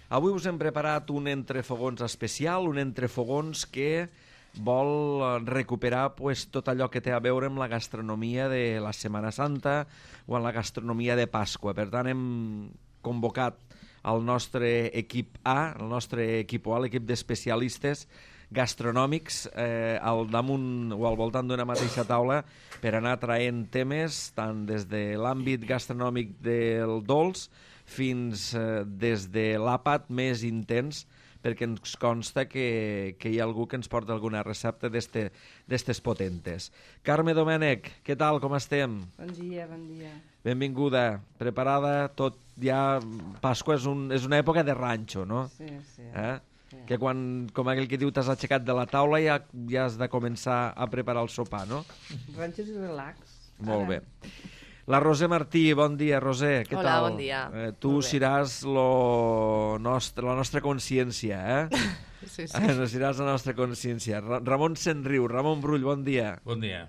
Avui us hem preparat un entrefogons especial, un entrefogons que vol recuperar tot allò que té a veure amb la gastronomia de la Setmana Santa o amb la gastronomia de Pasqua. Per tant, hem convocat el nostre equip A, el nostre equip A, l'equip d'especialistes gastronòmics al damunt o al voltant d'una mateixa taula per anar traient temes tant des de l'àmbit gastronòmic del dolç fins des de l'àpat més intens, perquè ens consta que hi ha algú que ens porta alguna recepta d'estes potentes. Carme Domènech, què tal, com estem? Bon dia, bon dia. Benvinguda, preparada, tot ja... Pasqua és una època de ranxo, no? Sí, sí. Sí. Que quan, com aquell que diu, t'has aixecat de la taula ja has de començar a preparar el sopar, no? Ranxos i relax. Molt bé. La Roser Martí, bon dia, Roser, què tal? Hola, bon dia. Tu seràs la nostra consciència, eh? Sí. Seràs la nostra consciència. Ramon Senriu, Ramon Brull, bon dia. Bon dia.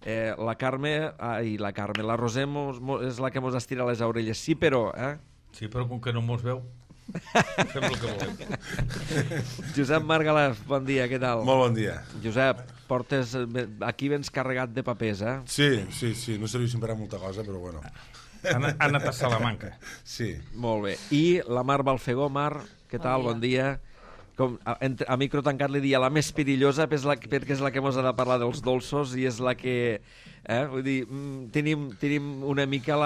La Roser és la que mos estira les orelles, sí, però... Sí, però com que no mos veu, fem el que volem. Josep Margalef, bon dia, què tal? Molt bon dia. Josep, portes aquí vens carregat de papers, eh? Sí, no serveixen per a molta cosa, però bueno. Ha anat a Salamanca. Sí. Molt bé. I la Mar Balfegó, Mar, què tal? Bon dia. A micro tancat li dia la més perillosa perquè és la que mos ha de parlar dels dolços i és la que... Vull dir, tenim una mica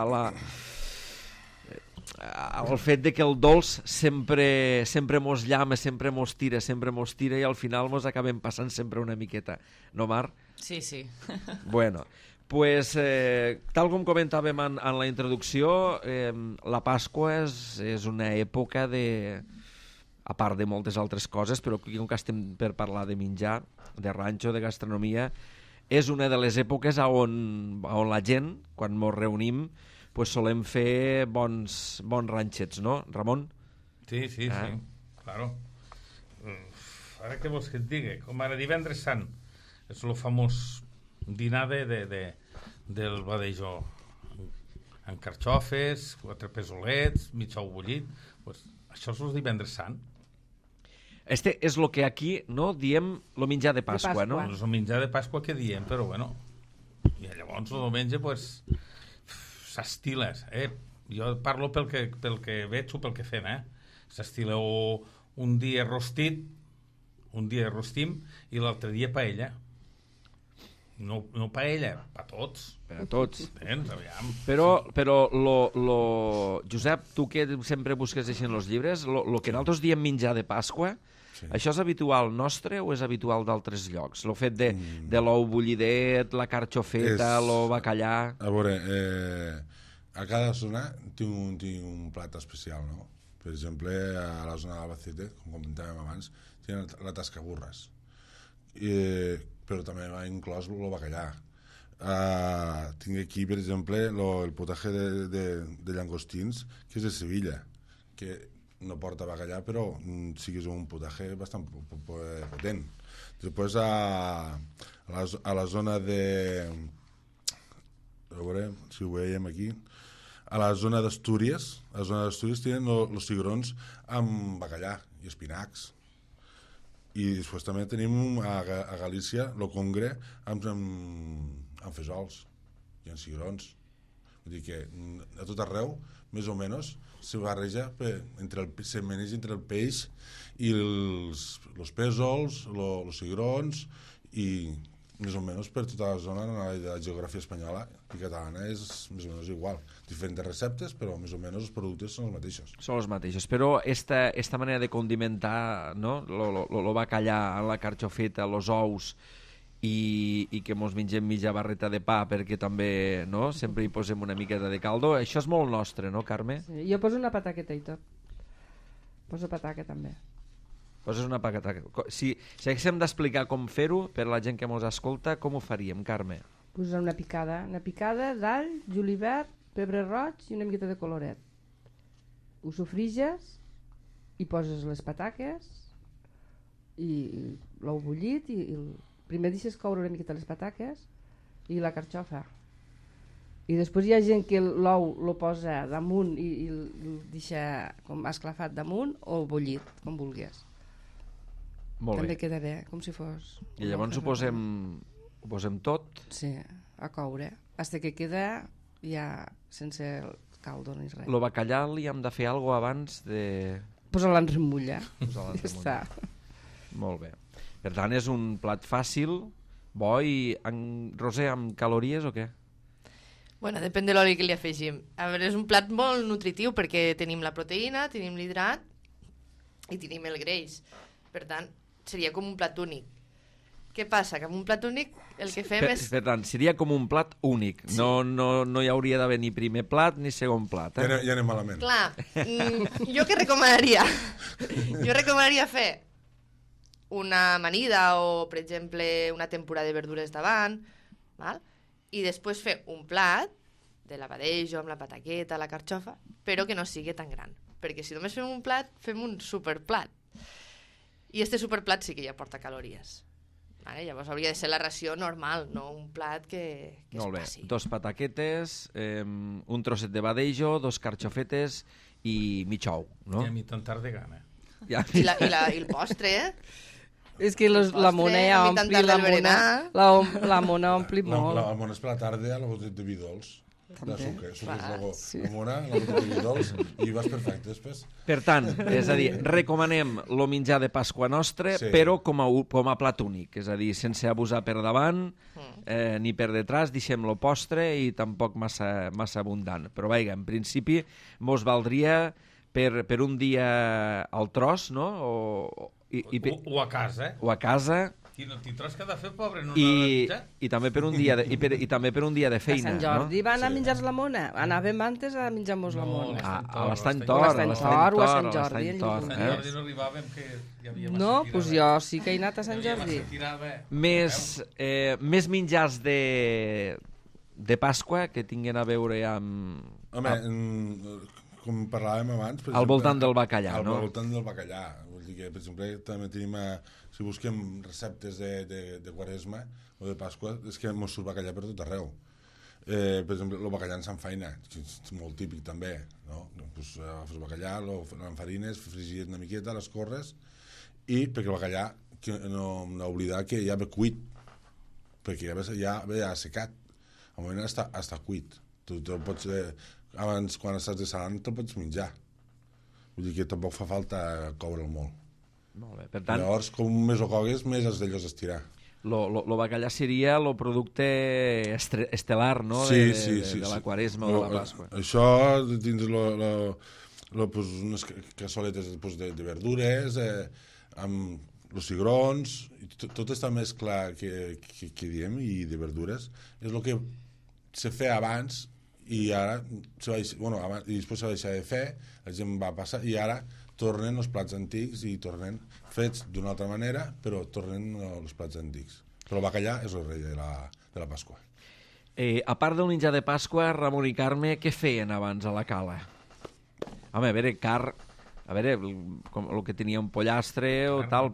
el fet de que el dolç sempre mos llama, sempre mos tira i al final mos acabem passant sempre una miqueta. No, Mar? Sí. Bueno, pues, tal com comentàvem en la introducció, la Pasqua és una època de... a part de moltes altres coses, però com que estem per parlar de menjar, de ranxo, de gastronomia, és una de les èpoques on la gent, quan ens reunim, pues solem fer bons ranxets, no, Ramon? Sí, claro. Ara què vols que et digui? Com ara divendres sant, és el famós dinar del Badejó, amb carxofes, 4 pesolets, mig ou bullit, pues, això és el divendres sant. Este és el que aquí diem el menjar de Pasqua, no? És el menjar de Pasqua que diem, però bueno, i llavors el diumenge, pues, s'estiles, jo parlo pel que veig o pel que fem, s'estila un dia rostit, un dia rostim i l'altre dia paella. No paella, per tots. Per a tots. Tens, aviam. Però Josep, tu que sempre busques així en els llibres, el que nosaltres diem menjar de Pasqua, sí. Això és habitual nostre o és habitual d'altres llocs? El fet de l'ou bullidet, la carxofeta, el bacallà... A veure, a cada zona té un plat especial, no? Per exemple, a la zona d'Albacete, com comentàvem abans, tenen la tascaburres. Però també va inclòs el bacallà. Tinc aquí, per exemple, el potaje de llangostins, que és de Sevilla, que no porta bacallà, però sí que és un potaje bastant potent. Després, a la zona de... A veure si ho veiem aquí. A la zona d'Astúries, tenen els cigrons amb bacallà i espinacs. I després també tenim a Galícia el congre amb fesols i amb cigrons. Vull dir que a tot arreu, més o menys, se barreja se meneix entre el peix i els pèsols, els cigrons, i més o menys per tota la zona de la geografia espanyola i catalana és més o menys igual. Diferents receptes, però més o menys els productes són els mateixos. Són els mateixos, però esta manera de condimentar, no? Lo bacallà, la carxofeta, els ous i que mos mengem mitja barreta de pa perquè també, no? Sempre hi posem una miqueta de caldo. Això és molt nostre, no, Carme? Sí, jo poso una pataqueta i tot. Poso pataca també. Poses una pataqueta. Si haguéssim d'explicar com fer-ho per la gent que mos escolta, com ho faríem, Carme? Posar una picada d'all, julivert, pebre roig i una miqueta de coloret. Ho sofriges i poses les pataques i l'ou bullit i primer deixes coure una miqueta les pataques i la carxofa I després hi ha gent que l'ou lo posa damunt i el deixa com esclafat damunt o bullit, com vulguis. Molt També bé. queda bé, com si fos... I llavors ho posem tot. Sí, a coure. Fins que queda ja sense el caldo ni res. Lo bacallà li hem de fer alguna cosa abans de... Posa-la en remulla. Posar-la en Ja està. Molt bé. Per tant, és un plat fàcil, bo i... Roser, amb calories o què? Bueno, depèn de l'oli que li afegim. A veure, és un plat molt nutritiu perquè tenim la proteïna, tenim l'hidrat i tenim el greix. Per tant, seria com un plat únic. Què passa? Que amb un plat únic el que fem és... Per tant, seria com un plat únic. Sí. No hi hauria d'haver ni primer plat ni segon plat. Ja anem malament. Clar, jo què recomanaria? Jo recomanaria fer una amanida o, per exemple, una tempura de verdures davant, val? I després fer un plat de l'abadejo amb la pataqueta, la carxofa, però que no sigui tan gran. Perquè si només fem un plat, fem un superplat. I este superplat sí que ja porta calories. Vale? Llavors hauria de ser la ració normal, no un plat que es Molt bé. passi. 2 pataquetes, un trosset de badejo, 2 carxofetes i mig ou, no? I a mi tan tard de gana. Ja. I el postre, És que la mona ja a mi tant ompli, del berenar. la mona ompli molt. El món és per la tarda, la botet de vi dolç. De sucre. Sí. La mona, la botet de vi dolç, i vas perfecte després. Per tant, és a dir, recomanem el menjar de Pasqua nostre, Sí. però com a plat únic, és a dir, sense abusar per davant ni per detrás, deixem-lo postre i tampoc massa abundant. Però vaja, en principi mos valdria per un dia al tros, no? O a casa, eh? O a casa, T'hi tros que ha de fer, pobre, no n'ha de menjar. i també per un dia i també per un dia de A feina, Sant Jordi no? va anar a menjar la mona. Anàvem antes a menjar-nos la No, mona. A l'Estany O Tor, a l'Estany Tor, o a Sant Jordi, l'Estany en Tor, Sant Llull. Jordi no arribàvem, que hi havia massa No, tirada. doncs jo sí que he anat a Sant Hi havia Jordi. massa tirada. Més menjars de Pasqua que tinguin a veure amb... Home, com parlàvem abans... Per Al voltant del bacallà, al no? Al voltant del bacallà. Vull dir que, per exemple, també tenim... Si busquem receptes de Quaresma o de Pasqua, és que mos surt bacallà per tot arreu. Per exemple, el bacallà en Sant Faina, que és molt típic també, no? Pues, agafes bacallà, l'enfarines, fregit una miqueta, les corres, i perquè el bacallà, que no oblidar que ja ve cuit, perquè ja ve assecat. Al moment està cuit. Tu pots, abans, quan estàs dessalant, te'l pots menjar. Vull dir que tampoc fa falta coure'l molt. Molt bé. Per tant, Llavors, com més ho cogues, més els d'ells estirar. lo bacallà seria el producte estel·lar, no? Sí, de la Quaresma o de la Pasqua. Això, dins pues, unes cassoletes pues, de verdures, amb els cigrons, tot està més clar que diem, i de verdures. És el que se feia abans i ara i després se va deixar de fer, la gent va passar i ara tornen els plats antics i tornen fets d'una altra manera, però tornen els plats antics. Però el bacallà és el rei de la Pasqua. A part del menjar de Pasqua, Ramon i Carme, què feien abans a la cala? Home, a veure, com el que tenia un pollastre o tal,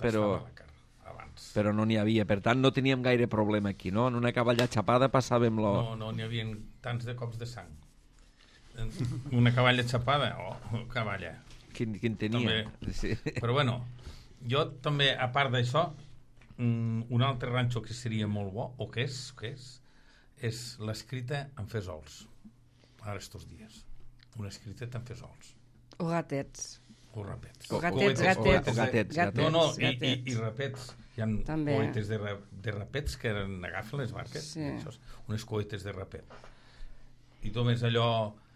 però no n'hi havia. Per tant, no teníem gaire problema aquí, no? En una cavalla xapada passàvem-lo... No n'hi havia tants de cops de sang. Una cavalla xapada, cavalla. Quin tenia? Sí. Però bueno, jo també, a part d'això, un altre ranxo que seria molt bo, o que és l'escrita en fesols. Ara estos dies. Una escrita en fesols. O gatets. O rapets. O gatets. No, i rapets. Hi ha també. coetes de rapets que agafen les barques. Sí. Unes coetes de rapet. I només allò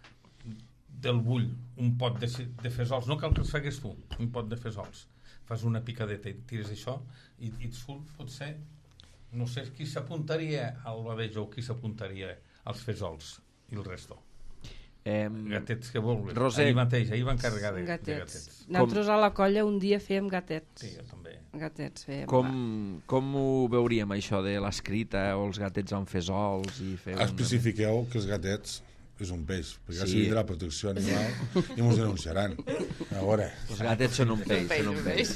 del bull, un pot de fesols, no cal que els fagués tu, un pot de fesols, fas una picadeta i tires això i et surt, potser, no sé qui s'apuntaria al badejo o qui s'apuntaria als fesols i el resto. Gatets que vulguis. Roser. Ahir van carregar de gatets. Nosaltres a la colla un dia fèiem gatets. Sí, jo també. Gatets fèiem. Com ho veuríem, això de l'escrita o els gatets amb fesols? Especifiqueu que els gatets és un peix, perquè ja Sí. s'ha dit de la protecció animal i ens denunciaran. A veure, Els gatets són un peix, són un peix.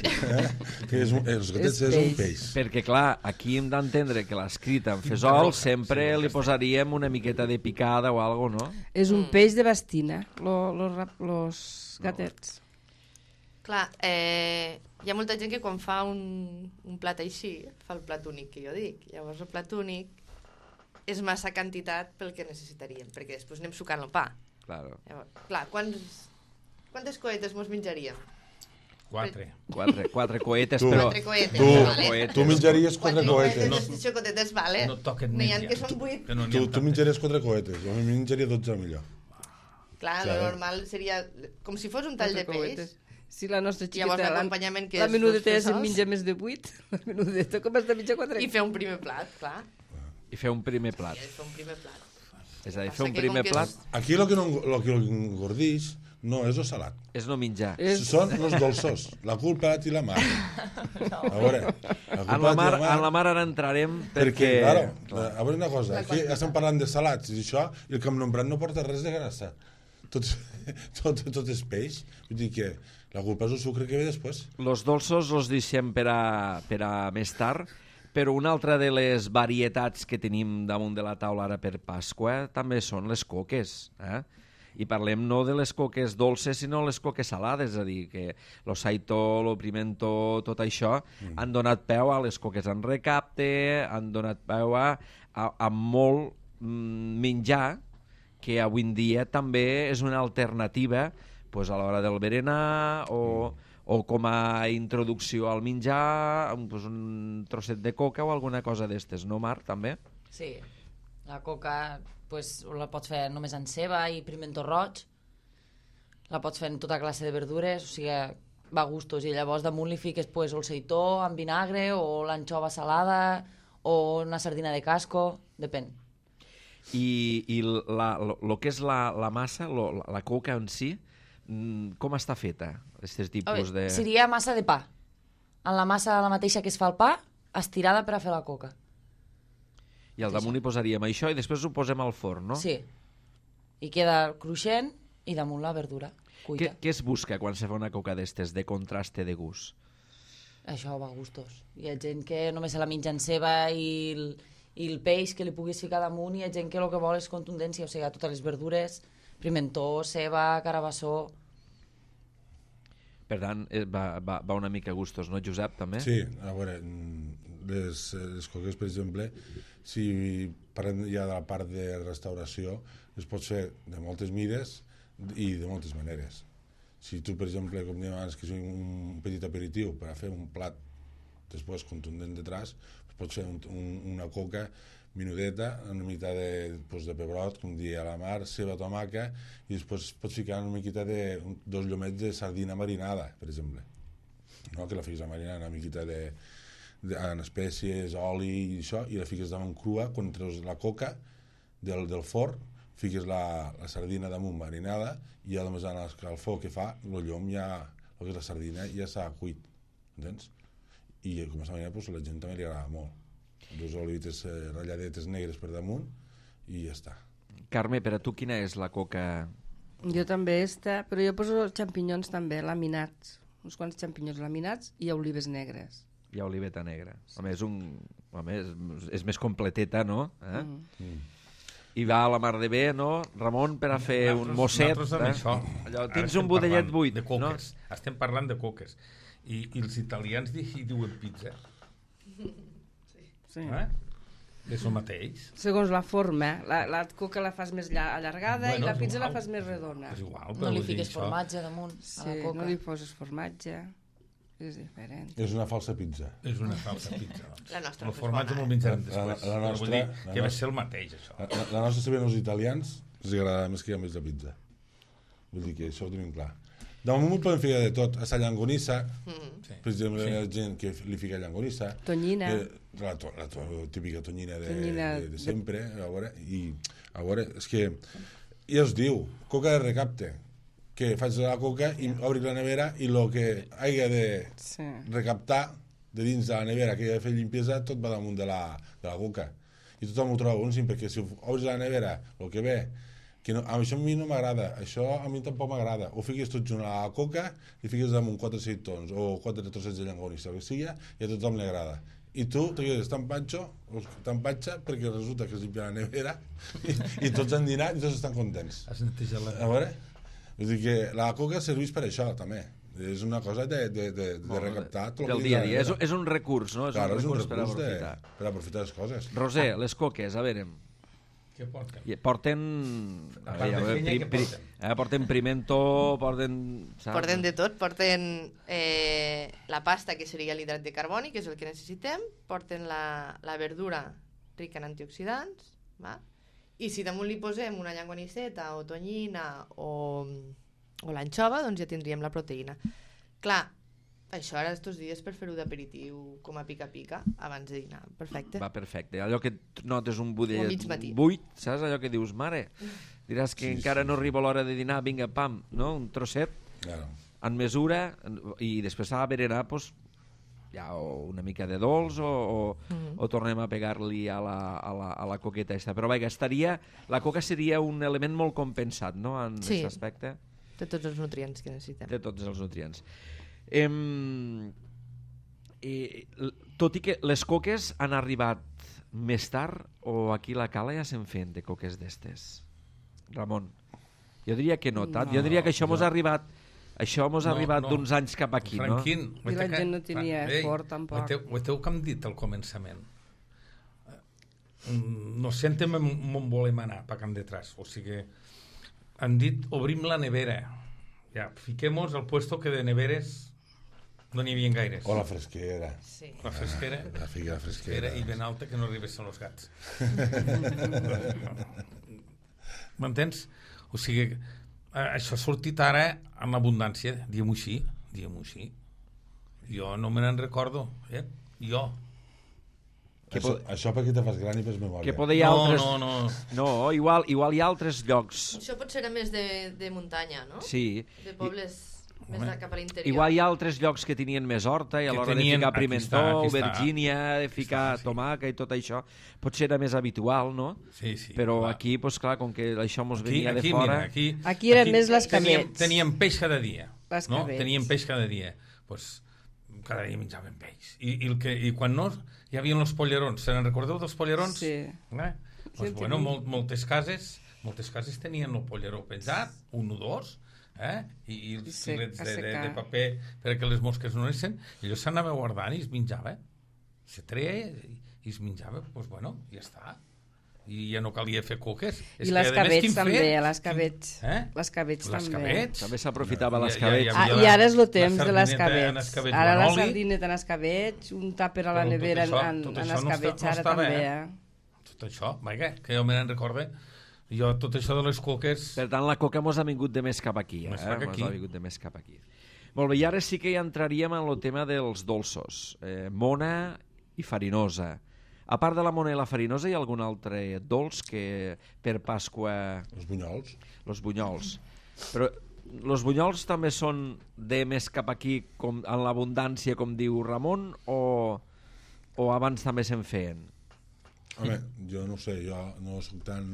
els gatets és un peix. Perquè, clar, aquí hem d'entendre que l'escrit en fesol sempre li posaríem una miqueta de picada o algo, no? És un peix de bastina, los gatets. Clar, hi ha molta gent que quan fa un plat així, fa el plat únic que jo dic. Llavors el plat únic és massa quantitat pel que necessitaríem, perquè després anem sucant el pa. Claro. Llavors, clar, quantes coetes mos menjaríem? 4. Quatre coetes, Tu. però... 4 coetes, vale? Tu menjaries 4 4 coetes. coetes, xocotetes, vale? No toquen N'hi ha més, que ja. són 8. Que no n'hi ha Tu menjaries 4 coetes, jo menjaria 12 millor. Clar, Clar. lo normal seria com si fos un tall de peix. Si la nostra Llavors xiqueta... l'acompanyament que la és menudeta ja els se'n fesols. menja més de 8. La menudeta com has de menjar 4? I fer un primer plat, clar. I fer un primer plat. I fer un primer plat. És a dir, Passa fer un que primer com que plat Aquí lo que engordix no és el salat. és no menjar. Són els dolços. La culpa la té la mar. A veure, En la mar ara entrarem perquè, perquè... claro, a veure una cosa, aquí ja estem parlant de salats i això, i el campnombrat no porta res de grassa. Tot és peix. Vull dir que la culpa és el sucre que ve després. Los dolços els deixem per a més tard, però una altra de les varietats que tenim damunt de la taula ara per Pasqua també són les coques, I parlem no de les coques dolces, sinó les coques salades, és a dir, que lo saitó, lo pimentó, tot això, han donat peu a les coques en recapte, han donat peu a molt menjar, que avui en dia també és una alternativa pues, a l'hora del berenar o com a introducció al menjar, pues, un trosset de coca o alguna cosa d'estes, no, Marc, també? Sí, la coca pues, la pots fer només en ceba i pimentó roig, la pots fer en tota classe de verdures, o sigui, va a gustos, i llavors damunt li fiques pues, el seitó amb vinagre o l'anxova salada o una sardina de casco, depèn. I lo que és la massa, la coca en si, com està feta, aquests tipus de... Seria massa de pa. En la massa la mateixa que es fa el pa, estirada per a fer la coca. I al damunt hi posaríem això i després ho posem al forn, no? Sí. I queda cruixent i damunt la verdura cuita. Què es busca quan se fa una coca d'estes, de contraste de gust? Això va a gustos. Hi ha gent que només se la menja en ceba i el peix que li puguis ficar damunt, i hi ha gent que el que vol és contundència, o sigui, totes les verdures, pimentó, ceba, carabassó... Per tant, va una mica a gustos, no, Josep, també? Sí, a veure, les coques, per exemple, si parlem ja de la part de restauració, es pot fer de moltes mides i de moltes maneres. Si tu, per exemple, com dèiem abans, que és un petit aperitiu per a fer un plat després contundent detrás, pots fer una coca minudeta, una mica de pebrot, com dia a la mar, ceba, tomaca, i després pots ficar una miqueta de 2 llomets de sardina marinada, per exemple. No? Que la fiques a marinar una miqueta en espècies, oli i això, i la fiques damunt crua, quan treus la coca del forn, fiques la sardina damunt marinada, i ja només en el foc que fa, el llom ja, el que és la sardina, ja s'ha cuit, entens? I com a manera, la gent també li agrada molt. 2 olivetes ratlladetes negres per damunt i ja està. Carme, per a tu quina és la coca? Jo també està, però jo poso xampinyons també, laminats. Uns quants xampinyons laminats i olives negres. Hi ha oliveta negra. Home, és més completeta, no? I va a la mar de bé, no, Ramon, per a fer un mosset. Allò, tens un budellet buit, de coques. No? Estem parlant de coques. I els italians diuen pizza. Sí. És el mateix. Segons la forma, la coca la fas més allargada i la pizza la fas més redona. És igual, no li fiques formatge damunt sí, a la coca. no li poses formatge, és diferent. És una falsa pizza. És una falsa pizza. Doncs. La nostra el formatge me'l menjarem després. La nostra, vull dir que va ser el mateix, això. La nostra, sabien els italians, els agrada més que hi ha més la pizza. Vull dir que això ho tenim clar. De moment podem ficar de tot. A la llangonissa, per exemple, hi ha gent que li fica llangonissa. Tonyina. La típica tonyina de sempre. A veure, és que ja es diu, coca de recapte, que faig la coca i obri la nevera i el que hagi de recaptar de dins de la nevera, que hi ha de fer limpiesa, tot va damunt de la coca. I tothom ho troba boníssim, perquè si obres la nevera, el que ve Que no, això a mi no m'agrada, això a mi tampoc m'agrada. Ho fiquis tot junt a la coca i fiquis damunt 4 aceitons o 4 trossets de llangonissa, el que sigui, i a tothom li agrada. I tu te quedes tan patxa perquè resulta que has limpiat la nevera i tots han dinat i tots estan contents. Has netejat la... A veure? Vull dir que la coca serveix per això, també. És una cosa de recaptar tot del dia a dia. És un recurs, no? Claro, és un recurs per aprofitar. Per aprofitar les coses. Roser, les coques, a veure... Què porten? Porten... A part de fenya, què porten? Porten pimento, porten... saps? Porten de tot, porten la pasta, que seria l'hidrat de carboni, que és el que necessitem, porten la verdura rica en antioxidants, va? I si damunt li posem una llangonisseta o tonyina o l'anxova, doncs ja tindríem la proteïna. Clar, això ara estos dies per fer-ho d'aperitiu com a pica-pica abans de dinar. Perfecte. Va, perfecte. Allò que notes un budellet O mig matí. buit, saps? Allò que dius, mare, diràs que encara no arriba l'hora de dinar, vinga, pam, no? Un trosset, Claro. en mesura, i després a berenar, doncs, ja o una mica de dolç o tornem a pegar-li a la coqueta aquesta. Però vaja, la coca seria un element molt compensat, no?, en Sí. aquest aspecte. De tots els nutrients que necessitem. De tots els nutrients. Tot i que les coques han arribat més tard, o aquí a la Cala ja se'n fent de coques d'estes? Ramon, jo diria que no tant. Jo diria que això mos ha arribat d'uns anys cap aquí, no? Franquín, I la gent no tenia fort, tampoc. Ho que hem dit al començament. No sentem on volem anar, pa Can detrás. O sigui, han dit, obrim la nevera. Ja, fiquemos al puesto que de neveres no n'hi havia gaires. O la fresquera. Sí. La fresquera. La figa fresquera. I ben alta que no arribessin els gats. M'entens? O sigui, això ha sortit ara en abundància, diguem-ho així. Jo no me n'en recordo, jo. Això perquè te fas gran i fas memòria. Que poder hi ha altres... No. No, igual hi ha altres llocs. Això potser era més de muntanya, no? Sí. De pobles més cap a l'interior. Igual hi ha altres llocs que tenien més horta i a Que l'hora de tenien- ficar aquí pimentó, està, aquí està. Virgínia, de ficar sí. tomàquet i tot això, potser era més habitual, no? Sí. Però clar. aquí, doncs clar, com que això mos venia de fora... Mira, Aquí eren més les cabets. Teníem peix cada dia. Les no? cabets. Teníem peix cada dia. Pues, cada dia menjaven peix. I quan no, hi havia els pollerons. Se n'en recordeu dels pollerons? Sí. Pues, bueno, moltes cases tenien el polleró penjat, un o dos, i els filets de paper perquè les mosques no anessin, i allò s'anava guardant i es menjava. Se treia i es menjava, doncs bueno, ja està. I ja no calia fer coques. I les cabets també, les cabets. Les cabets Les també. cabets. També s'aprofitava les cabets. I ara és el temps de les sardineta cabets. en els Ara la amb oli. sardineta en els cabets, un tàper a la Però tot nevera això- en tot els això no cabets, no ara estava, també. Tot això, vaja, que jo me n'en recorde. Jo, tot això de les coques... Per tant, la coca mos ha vingut de més cap aquí. Més cap aquí. Mos ha vingut de més cap aquí. Molt bé, i ara sí que ja entraríem en el tema dels dolços. Mona i farinosa. A part de la mona i la farinosa, hi ha algun altre dolç que per Pasqua... Els bunyols. Los bunyols. Però los bunyols també són de més cap aquí, com, en l'abundància, com diu Ramon, o abans també se'n feien? Home, jo no ho sé, jo no soc tan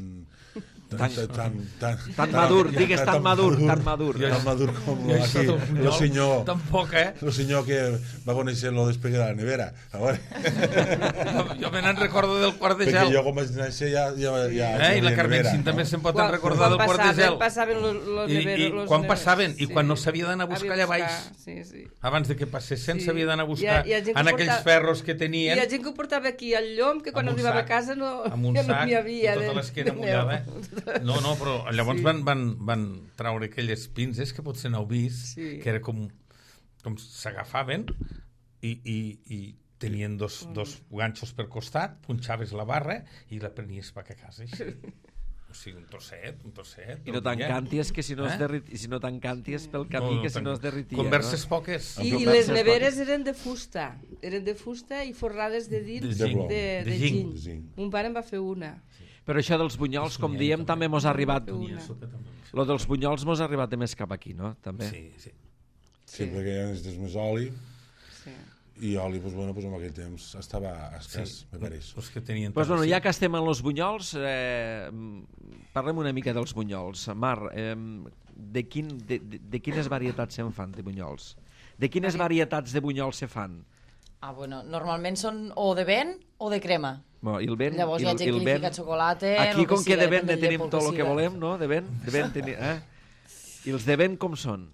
madur, digues tan madur. Tan madur com Jo això aquí, del bunyol, el senyor... tampoc, El senyor que va conèixer el despegue de la nevera. A veure, Jo me n'en recordo del quart de perquè gel. jo quan vaig néixer ja I la Carmencín també se'n pot recordar del quart de gel. Passaven I quan passaven, i quan no s'havia d'anar a buscar allà baix, Sí. abans de que passessin, Sí. s'havia d'anar a buscar Hi ha gent que en aquells porta- ferros que I tenien, hi ha gent que ho portava aquí al llom, que quan amb un arribava a sac, casa no, amb un ja no sac, n'hi havia. tota l'esquena mullada. No, però llavors van traure aquelles pinces que potser no heu vist, Sí. que era com s'agafaven i tenien dos ganxos per costat, punxaves la barra i la prenies per a casa així. O sigui, un trosset. I no tan cànties que si no tan cànties pel camí que si no es derritia. Converses poques. I les neveres eren de fusta i forrades de dins De zinc. de De zinc. zinc. Un pare en va fer una. Però això dels bunyols, com diem, també mos ha arribat... Una. Lo dels bunyols mos ha arribat de més cap aquí, no? També. Sí. Sí, perquè ja necessites més oli. Sí. I oli, doncs, bueno, doncs en aquell temps estava escàs, me pareix. Els que tenien... Pues, bueno, ja que estem en els bunyols, parlem una mica dels bunyols. Mar, de quines varietats se'n fan de bunyols? De quines varietats de bunyols se fan? Bueno, normalment són o de vent o de crema. Bueno, i el vent, Llavors hi ha gent que li fica xocolata... aquí, com que de vent ne tenim tot el que siga. volem, no? De vent I els de vent com són?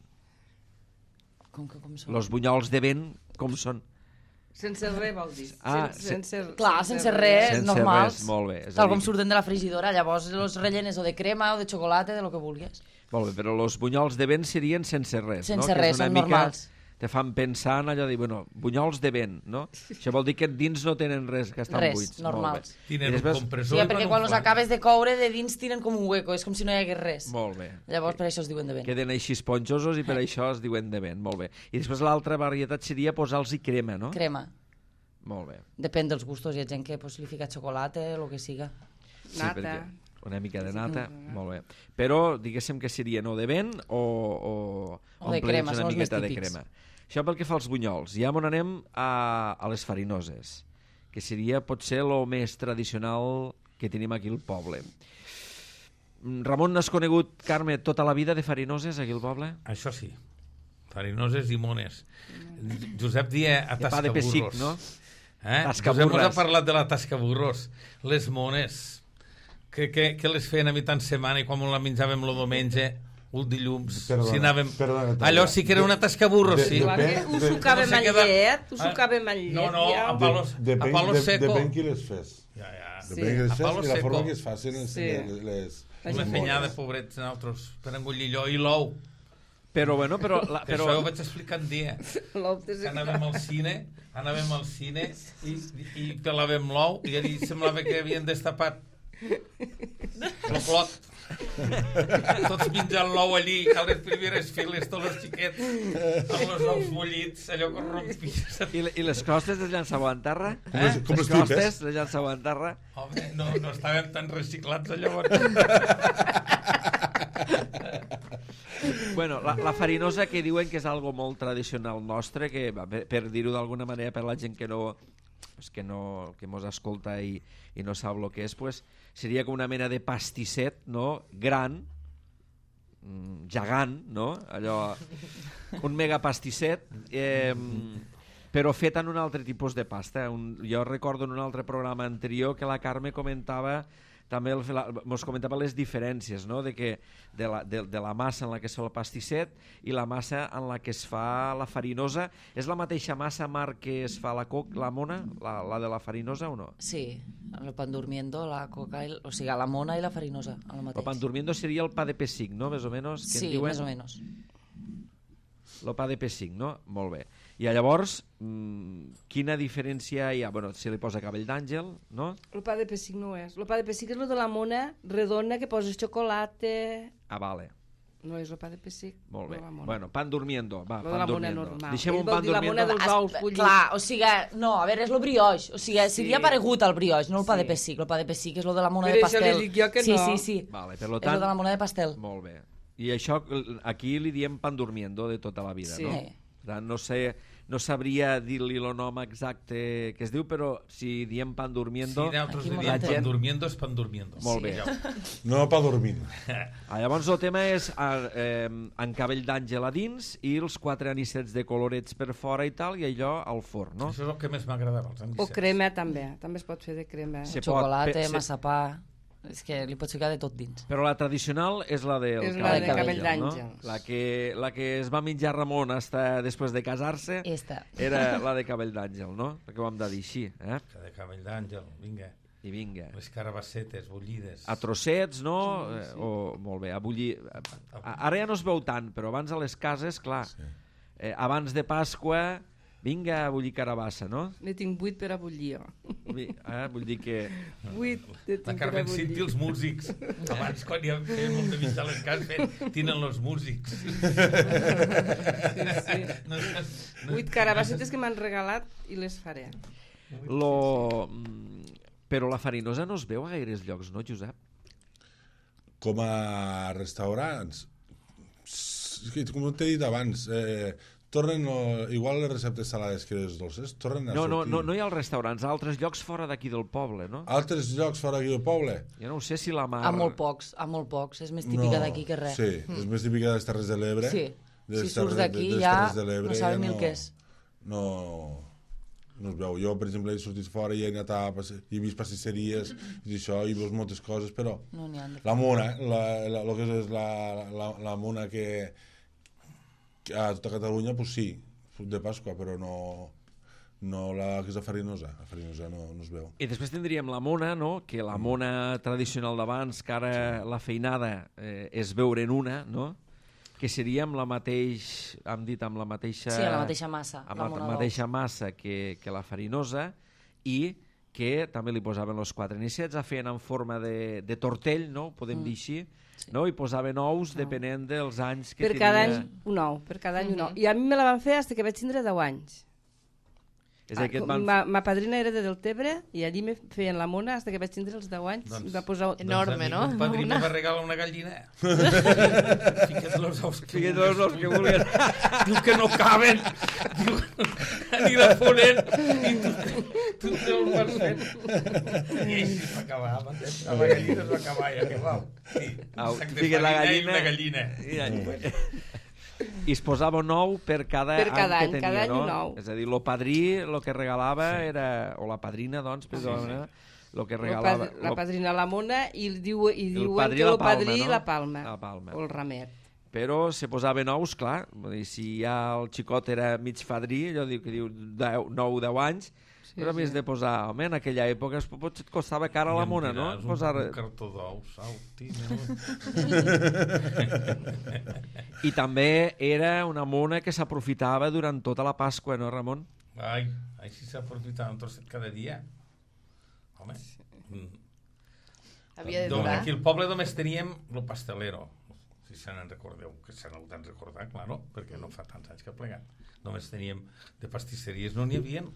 Com són? Els bunyols de vent com són? Sense res, vol dir. Clar, sense res, Sense normals. res, molt bé. És a Tal dir- com surten de la frigidora, llavors els rellenes o de crema o de xocolata, de lo que vulguis. Molt bé, però els bunyols de vent serien sense res, no? Sense Que és res, una són mica- normals. Te fan pensar en allò de dir, bueno, bunyols de vent, no? Això vol dir que dins no tenen res, que estan Res, buits. normals. Tenen I després- un compressor Sí, i perquè fan quan un els flan. acabes de coure, de dins tiren com un hueco, és com si no hi hagués res. Molt bé. Llavors per això es diuen de vent. Queden així esponjosos i per això es diuen de vent, molt bé. I després l'altra varietat seria posar-los-hi crema, no? Crema. Molt bé. Depèn dels gustos, hi ha gent que pues, li fica xocolata, el que siga. Nata. perquè una mica de nata, molt bé. Però diguéssim que seria no de vent o de crema, una són els miqueta més de típics. crema. Això pel que fa als bunyols. Ja on anem a les farinoses, que seria potser el més tradicional que tenim aquí al poble. Ramon, n'has conegut, Carme, tota la vida de farinoses aquí al poble? Això sí. Farinoses i mones. Josep dia a De pa de tascaburros. pessic, no? Josep mos ha parlat de la tascaburros. Les mones. Que les feien a mitjan setmana i quan la menjàvem el diumenge o el dilluns. Perdona, si anàvem... perdona, Allò sí que era una tascaburros, sí. Ho sucàvem No sé amb què de- llet, ho sucàvem amb llet. No, ja. a palo seco. Depèn qui les fes. Ja. Depèn qui les A fes palo i la seco. forma que es facin les Una fenyada, pobrets, nosaltres, per engullir allò i l'ou. Però, bueno, però... Que això ho vaig explicar un dia. L'ou de Que anàvem al cine i pelàvem l'ou i allà semblava que havien destapat el plot. Tots menjant l'ou allí, a les primeres files, tots els xiquets amb els ous bullits, allò que rompies. I les costes les llançàveu en terra? Com Les les tipes? costes les llançàveu en terra? Home, no estàvem tan reciclats llavors. Bueno, la farinosa, que diuen que és algo molt tradicional nostre, que per dir-ho d'alguna manera per la gent que que mos escolta i no sap el que és, pues, seria com una mena de pastisset, no? Gran, gegant, no? Allò, un mega pastisset, però fet en un altre tipus de pasta. Jo recordo en un altre programa anterior que la Carme comentava també mos comentava les diferències, no? de la massa en la que es fa el pastisset i la massa en la que es fa la farinosa. És la mateixa massa, Marc, que es fa la mona, la de la farinosa o no? Sí, el pan durmiendo, la coca, o sigui, la mona i la farinosa, el mateix. El pan durmiendo seria el pa de pessic, no? Més o menys. Que Sí, en diuen? més o menys. El pa de pessic, no? Molt bé. I llavors, quina diferència hi ha? Bueno, se li posa cabell d'àngel, no? El pa de pessic no és. El pa de pessic és el de la mona redona que poses xocolata. Ah, vale. No és el pa de pessic. Molt bé. de la mona. Bueno, pan durmiendo, va, Lo de pan la mona durmiendo. normal. Deixem Ell un vol pan dir la durmiendo. mona dels ous bullits. Clar, o sigui, no, a veure, és el brioix, o sigui, seria paregut al brioix, no el pa Sí. de pessic. El pa de pessic és el de la mona Per de això pastel. li dic jo que sí, no. Sí, sí, Vale, per és lo el tant, de la mona de pastel. molt bé. I això, aquí li diem pan durmiendo de tota la vida, Sí. no? Per tant, no sabria dir-li el nom exacte que es diu, però si diem pan Sí, durmiendo... nosaltres Aquí diríem la pan gent- durmiendo és pan durmiendo. Molt bé. No pa dormint. Llavors el tema és en cabell d'àngel a dins i els 4 anissets de colorets per fora i tal, i allò al forn, no? Això és el que més m'agradava, els O anisets. crema també. També es pot fer de crema. Se pot, Xocolata, se- massapà... És que li pots ficar de tot dins. Però la tradicional és la del És la de cabell d'àngels. La que es va menjar Ramon hasta després de casar-se Esta. era la de cabell d'àngel, no? Perquè ho hem de dir així, eh? Que de cabell d'àngel, vinga. I vinga. Les carabassetes bullides. A trossets, no? O, molt bé, a bullir... Ara ja no es veu tant, però abans a les cases, clar, abans de Pasqua, vinga a bullir carabassa, no? Ne tinc 8 per a bullir. Vull dir que... 8 La ne tinc per a Carmen bullir. Cinti, els músics. Abans, quan hi havia molt de mig a les cases, tenen els músics. Sí. 8 carabassetes que m'han regalat i les faré. Però la farinosa no es veu a gaires llocs, no, Josep? Com a restaurants, com t'he dit abans, tornen, igual les receptes salades que les dolces, tornen a sortir. No hi ha els restaurants, a altres llocs fora d'aquí del poble, no? Altres llocs fora d'aquí del poble? Jo no ho sé si la mar... A molt pocs. És més típica d'aquí que res. Sí, és més típica de les Terres de l'Ebre. Sí, si surts d'aquí ja no sabem ni el que és. No es veu. Jo, per exemple, he sortit fora i he anat he vist pastisseries i això, i veus moltes coses, però no n'hi ha la mona, el que és la mona que a tota Catalunya, pues sí, fruit de Pasqua, però no la que és la farinosa. La farinosa no es veu. I després tindríem la mona, no? Que la mona tradicional d'abans, que ara la feinada és veure en una, no? Que seria amb la mateixa... Hem dit amb la mateixa... Sí, la mateixa massa. Amb la mateixa massa que la farinosa i que també li posaven els 4 nicets, la feien en forma de tortell, no? Podem dir així, no? I posaven ous depenent dels anys que per tenia... cada any un ou, per cada any un ou. I a mi me la van fer fins que vaig tindre 10 anys. És a dir, que et van... Ma padrina era de Deltebre i allí me feien la mona fins que vaig tindre els 10 anys. Doncs, i va posar... Enorme, no? El padrí me va regalar una gallina. Fica't els ous que Fica't els ous que vulguis. Diu que no caben. Diu, anirà ponent. I tu te els vas fent. I així va acabar. A la gallina es va acabar, ja que val. Sí, Au, un sac de fica't la farina i gallina. una gallina. I es posava un ou per cada any que tenia, cada any no? un ou. És a dir, el padrí el que regalava era... O la padrina, doncs, el que regalava... La padrina la mona i diuen padrí que la el padrí palma, no? la palma. La palma. O el ramet. Però se posaven ous, clar, vull dir, si ja el xicot era mig fadrí, allò que diu 9-10 anys, però més de posar, home, en aquella època potser et costava cara la mona, no? Posar... Un cartó d'ous, I també era una mona que s'aprofitava durant tota la Pasqua, no, Ramon? Ai, així s'aprofitava un trosset cada dia. Home. Havia de durar. Aquí al poble només teníem el pastelero, si se n'en recordeu, que se n'ho d'en recordar, claro, perquè no fa tants anys que ha plegat. Només teníem de pastisseries, no n'hi havia.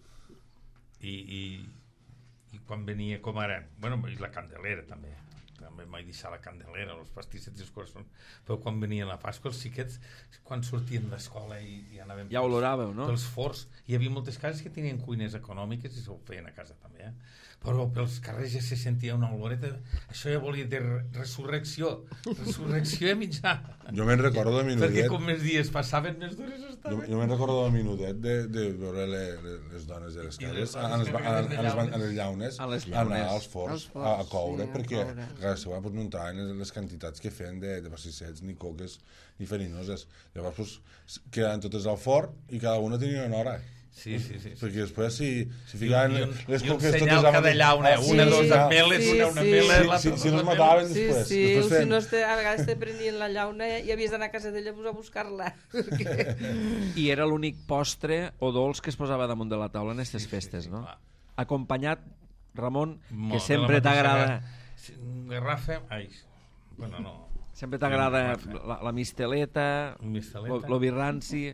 I quan venia com ara, bueno, i la Candelera també mai deixar la Candelera, els pastissets i els coraçons, però quan venia la Pasqua els xiquets, quan sortien d'escola i anàvem ja oloràveu, no? Pels forts, hi havia moltes cases que tenien cuines econòmiques i s'ho feien a casa també, però pels carrers ja se sentia una oloreta, això ja volia dir resurrecció a mitjà. Jo me'n recordo de minutet. Perquè com més dies passaven, més dures estaven. Jo me'n recordo de minutet de veure les dones de les cases a les llaunes, anar als forns a coure, perquè a casa seva no entraven les quantitats que feien de pastissets, ni coques, ni farinoses. Llavors quedaven totes al forn i cada una tenia una hora. Sí. Perquè després si ficaven les coques totes a cada llauna, una, dos ameles, una mela... Si no es mataven després. Sí, si no a vegades te prenien la llauna i havies d'anar a casa d'ella a buscar-la. I era l'únic postre o dolç que es posava damunt de la taula en aquestes festes, no? Acompanyat, Ramon, que sempre t'agrada... Garrafa... Ai, bueno, no... Sempre t'agrada la misteleta, l'ovirranci...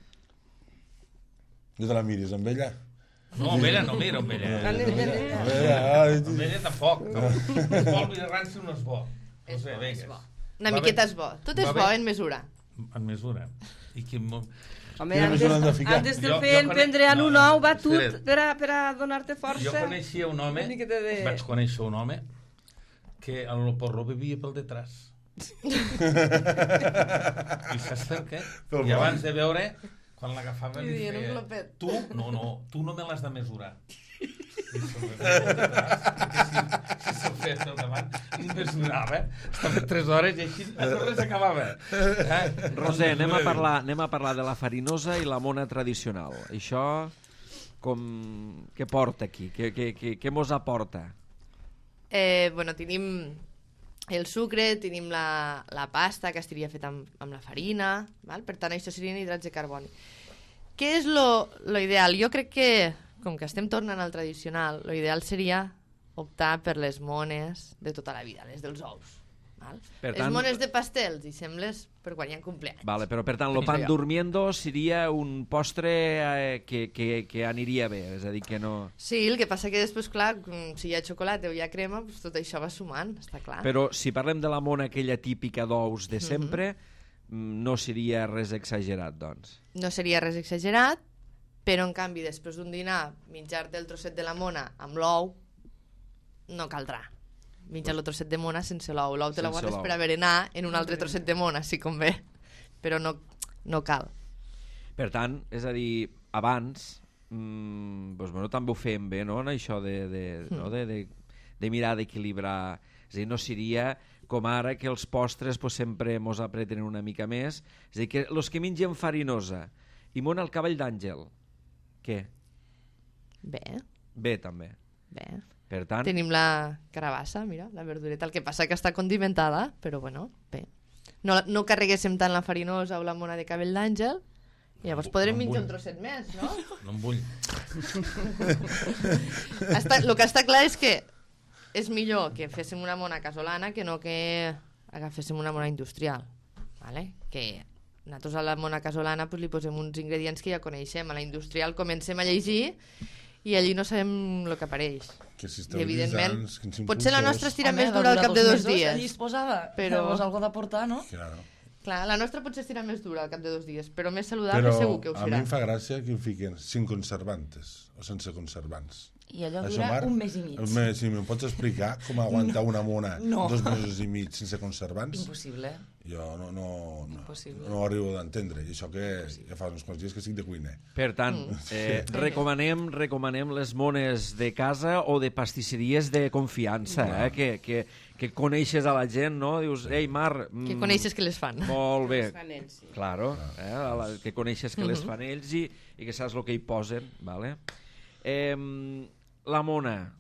No te la miris, amb ella? No, amb ella no mira, amb ella. Amb ella tampoc. El polvo de ranci no és bo. És bo. Una miqueta és bo. Tot és bo en mesura. En mesura. I que... Home, antes de fer prendrean un ou, va tot per a donar-te força. Jo coneixia un home, vaig conèixer un home que el porró bevia pel detrás. I saps per què? I abans de veure... Quan l'agafava li feia... Tu no me l'has de mesurar. I si se'l feia pel davant, i mesurava. Estava 3 hores i així res acabava. Roser, anem a parlar de la farinosa i la mona tradicional. Això, què porta aquí? Què mos aporta? Bueno, tenim el sucre, tenim la pasta que estaria feta amb la farina, val? Per tant això serien hidrats de carboni. Què és lo ideal? Jo crec que, com que estem tornant al tradicional, lo ideal seria optar per les mones de tota la vida, les dels ous. Val? Les mones de pastels, i sembles per quan hi ha cumpleaños. Vale, però per tant, lo pan durmiendo seria un postre que aniria bé, és a dir, que no... Sí, el que passa que després, clar, si hi ha xocolata o hi ha crema, pues tot això va sumant, està clar. Però si parlem de la mona aquella típica d'ous de sempre, no seria res exagerat, doncs. No seria res exagerat, però en canvi després d'un dinar menjar-te el trosset de la mona amb l'ou no caldrà. Menjar el trosset de mona sense l'ou. L'ou te la Sense guardes l'ou. per a berenar en un altre trosset de mona, si convé. Però no cal. Per tant, és a dir, abans doncs, bueno, també ho fèiem bé, no?, en això de mirar d'equilibrar. És a dir, no seria com ara que els postres pues, sempre mos apreten una mica més. És a dir, que els que mengen farinosa i mona el cavall d'àngel, què? Bé, Bé, també. bé. Per tant, Tenim la carabassa, mira, la verdureta. El que passa que està condimentada, però bueno, bé. No carreguéssim tant la farinosa o la mona de cabell d'àngel, i llavors podrem no em menjar vull. un trosset més, no? No em vull. El que està clar és que és millor que féssim una mona casolana que no que agaféssim una mona industrial, ¿vale? Que nosaltres a la mona casolana pues, li posem uns ingredients que ja coneixem. A la industrial comencem a llegir i allí no sabem el que apareix. Que si I evidentment, estabilitzants, que si potser la impulsors. nostra estirà Home, més va dura al durar cap de 2 mesos, dies. Allí es posava, Però- llavors algo d'aportar, no? Claro. Clar, la nostra potser estirà més dura al cap de 2 dies, però més saludable Però segur que ho a mi serà. em fa gràcia que ho fiquen sin conservantes o sense conservants. I allò Això, dura Marc, un mes i mig. Si me'n pots explicar com aguanta una mona No. 2 mesos i mig sense conservants, Impossible. jo no Impossible. ho arribo d'entendre. I això que ja fa uns quants dies que estic de cuiner. per tant recomanem les mones de casa o de pastisseries de confiança, que coneixes a la gent, no? Dius, ei, Mar... Que coneixes que les fan. Molt bé. fan ells, sí. Claro, que coneixes que les fan ells i que saps el que hi posen, vale? La mona,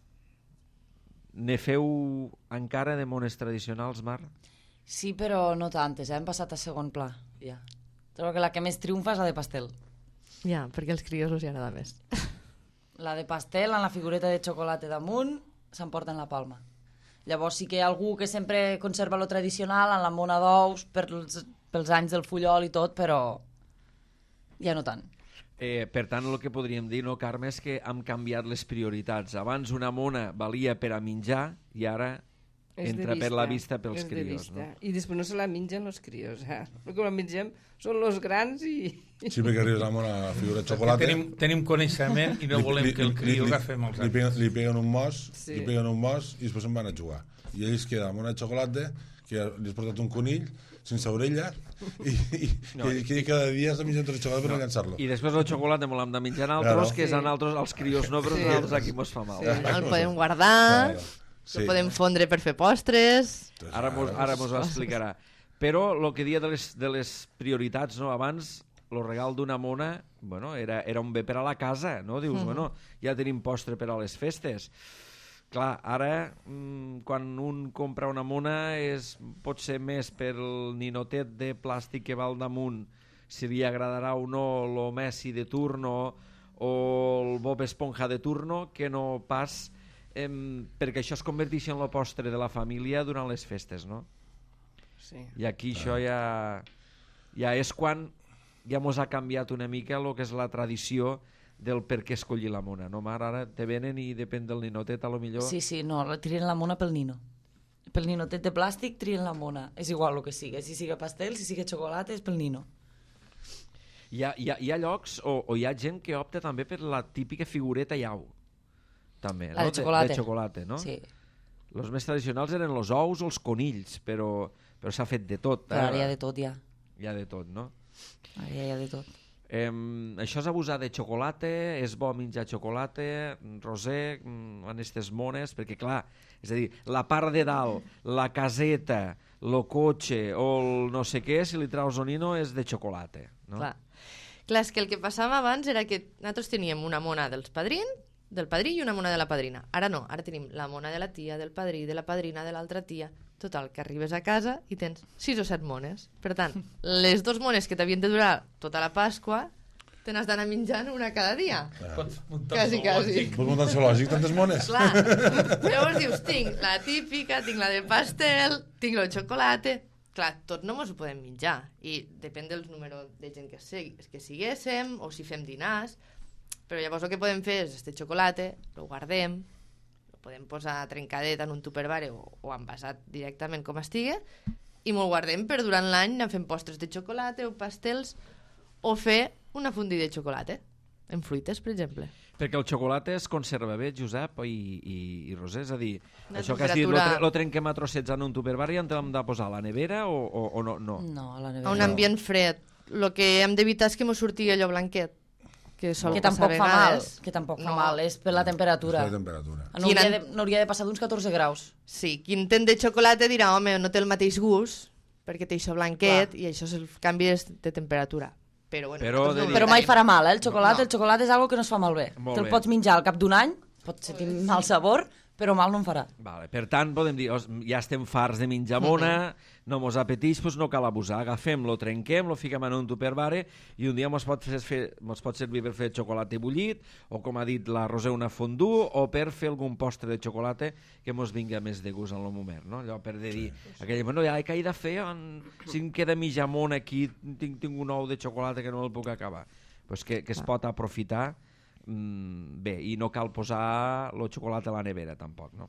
ne feu encara de mones tradicionals, Mar? Sí, però no tantes, hem passat a segon pla, ja. Trobo que la que més triomfa és la de pastel. Ja, perquè als crios els hi agrada més. La de pastel, amb la figureta de xocolata damunt, s'emporten la palma. Llavors sí que hi ha algú que sempre conserva lo tradicional, amb la mona d'ous, pels anys del fullol i tot, però ja no tant. Per tant, el que podríem dir, no, Carme, és que hem canviat les prioritats. Abans una mona valia per a menjar i ara És de entra per la vista pels és de crios. vista. No? I després no se la mengen els crios. El que la mengem són els grans i... Sí, perquè arribes amb una figura de xocolata... Tenim coneixement i no volem que el crió agafem els anys. Li peguen un mos, Sí. li peguen un mos i després se'n van a jugar. I ells queden amb una xocolata que li has portat un conill sense orella i cada dia has de menjar un tros de xocolata per no llançar-lo. I després el xocolata me l'hem de menjar nosaltres, Claro. que és a nosaltres, als crios no, però a nosaltres aquí mos fa mal. El podem guardar, el podem fondre per fer postres... Ara mos ho explicarà. Però el que dia de les prioritats, no? Abans, el regal d'una mona, bueno, era un bé per a la casa, no? Dius, bueno, ja tenim postre per a les festes. Clar, ara, quan un compra una mona, pot ser més pel ninotet de plàstic que va al damunt, si li agradarà o no el Messi de turno o el Bob Esponja de turno, que no pas perquè això es converteix en el postre de la família durant les festes, no? Sí. I aquí això ja és quan ja mos ha canviat una mica el que és la tradició del per què escollir la mona, no, Mar? Ara te venen i depèn del ninotet, a lo millor... Sí, no, trien la mona pel nino. Pel ninotet de plàstic trien la mona. És igual el que siga. Si siga pastel, si siga xocolata, és pel nino. Hi ha llocs o hi ha gent que opta també per la típica figureta iau, també, La no? de xocolata. De xocolata, no? Sí. Els més tradicionals eren els ous o els conills, però s'ha fet de tot. Però ara hi ha de tot, ja. Hi ha de tot, no? Ara ja hi ha de tot. Això és abusar de xocolata, és bo menjar xocolata, roser, en aquestes mones, perquè clar, és a dir, la part de dalt, la caseta, el cotxe o el no sé què, si li traus un nino és de xocolata, no? Clar, és que el que passava abans era que nosaltres teníem una mona del padrí i una mona de la padrina. Ara no, ara tenim la mona de la tia, del padrí, de la padrina, de l'altra tia. Total, que arribes a casa i tens 6 o 7 mones. Per tant, les 2 mones que t'havien de durar tota la Pasqua, te n'has d'anar menjant una cada dia. Pots muntar Quasi, un quasi. zoològic. Vols muntar un zoològic, tantes mones? Clar, llavors dius, tinc la típica, tinc la de pastel, tinc el xocolata... Clar, tot no mos ho podem menjar i depèn del número de gent que siguéssim o si fem dinars, però llavors el que podem fer és este xocolata, lo guardem, lo podem posar trencadet en un tupperware o envasat directament com estigui i me'l guardem per durant l'any anar fent postres de xocolata o pastels o fer una fondue de xocolata en fruites, per exemple. Perquè el xocolata es conserva bé, Josep i Roser, és a dir, Una això que has dit, temperatura- lo trenquem a trossets en un tupperware i ens l'hem de posar a la nevera o no? No. No, a la A nevera. un ambient fred. El que hem d'evitar és que m'ho surti allò blanquet, que sol Que passar tampoc a fa mal, vegades. que tampoc fa No. mal, és per la temperatura. La temperatura. N'hauria de passar d'uns 14 graus. Sí, qui entén de xocolata dirà, home, no té el mateix gust, perquè té això blanquet i això és el canvi de temperatura. Però, bueno, Però nosaltres de no dir- ho Però mai notarem. farà mal, el xocolata. No. El xocolata és algo que no es fa malbé. Molt Te'l bé. pots menjar al cap d'un any, pot sentir mal sabor, però mal no en farà. Vale, per tant, podem dir, ja estem farts de menjar mona, no mos apeteix, doncs no cal abusar. Agafem, lo trenquem, lo fiquem en un tupperware i un dia mos pot servir per fer xocolata bullit o, com ha dit la Roser, una fondue o per fer algun postre de xocolata que mos vinga més de gust en el moment, no? Allò per dir, aquell, bueno, ja què he de fer? Si em queda mitja mona aquí, tinc un ou de xocolata que no el puc acabar. Pues que es pot aprofitar bé, i no cal posar el xocolata a la nevera tampoc, no?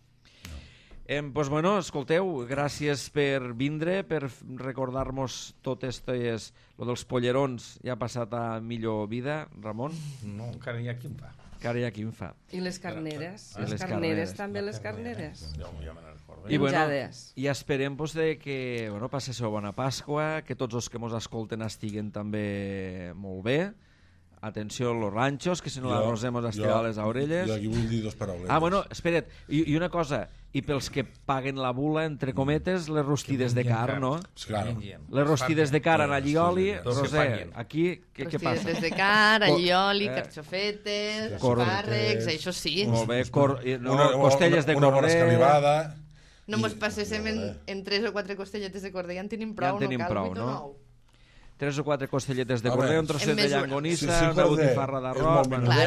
Pues bueno, escolteu, gràcies per vindre, per recordar-nos totes lo dels pollerons ja ha passat a millor vida, Ramon, No, encara hi ha qui en fa. que ara hi ha qui en fa. I les carneres. I Les les carneres, carneres. també les carneres. Jo ja me n'en recordo. I bueno, Menjades. i esperem pues, de que passeu bona Pasqua, que tots els que ens escolten estiguen també molt bé. Atenció a los ranxos, que si no la Roser mos estirarà les orelles. Jo aquí vull dir dos parauletes. Ah, bueno, espera't, i una cosa, i pels que paguen la bula, entre cometes, les rostides de car, no? Sí, claro. Les rostides de car en allioli, Dos que Roser, paguen. aquí, què passa? Rostides de car, allioli, Eh. carxofetes, Cor- espàrrecs, això sí. Molt bé, no, Una- costelles de una bona corder... escalivada. No mos passéssim en 3 o 4 costelletes de corder, ja en tenim Ja prou, en tenim no cal prou, 8 o no? 9. 3 o 4 costelletes de A corder, veure, un trosset en de mesura. llangonissa, Sí, una corder botifarra és d'arròs... molt bueno, menudet.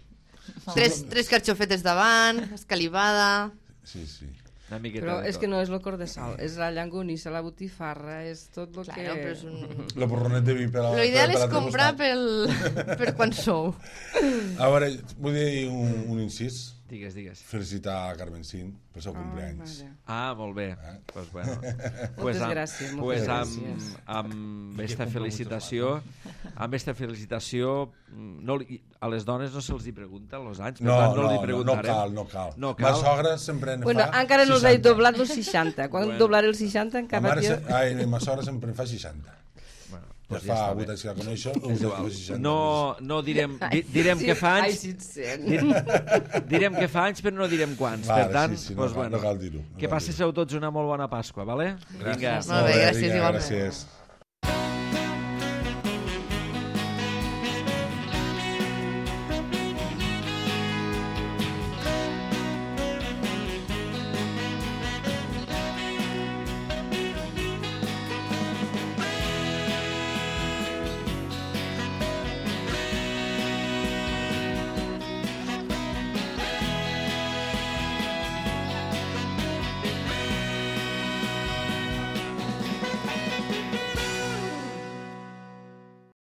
Claro. Tres carxofetes davant, escalivada... Sí, sí. una miqueta Però de és tot. que no és el cor de sal, és la llangonissa, la botifarra, és tot el Claro, que... però és un... La borronet de vi per a... Lo ideal per és l'altre comprar costat. per quan sou. A veure, vull dir un incís. Digues. Felicitar a Carmen Cint pel seu cumpleaños. Vale. Ah, molt bé. Pues bueno. Moltes gràcies, moltes gràcies. Amb esta felicitació, no, a les dones no se'ls hi pregunta els anys, per No, tant no, no, li no preguntarem. cal. No Ma cal. sogra sempre en Bueno, fa encara no els he 60. doblat els 60. Quan Bueno. doblaré els 60 Ma encara mare, jo... ma sogra sempre en fa 60. Bueno, Ja pues fa està 8 bé. anys que la coneixo, fa 60. No direm, direm que fa Ai, anys, sí, et sent. direm que fa anys, però no direm quants. Vale, Per tant, sí, sí, pues no cal dir-ho, no que cal passeu tots una molt bona Pasqua, vale? Vinga. Molt bé, gràcies, Vinga, igualment. gràcies.